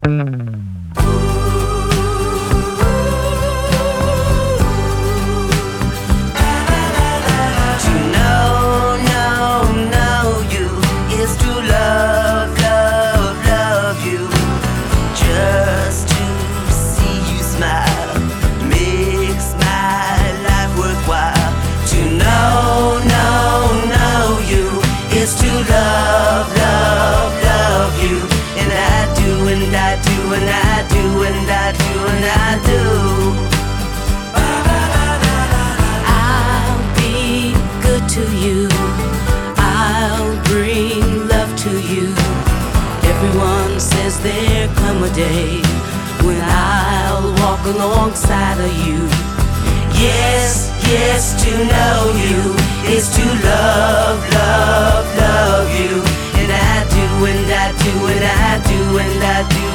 I'll be good to you. I'll bring love to you. Everyone says there come a day when I'll walk alongside of you. Yes, yes, to know you is to love, love, love you. And I do, and I do, and I do, and I do.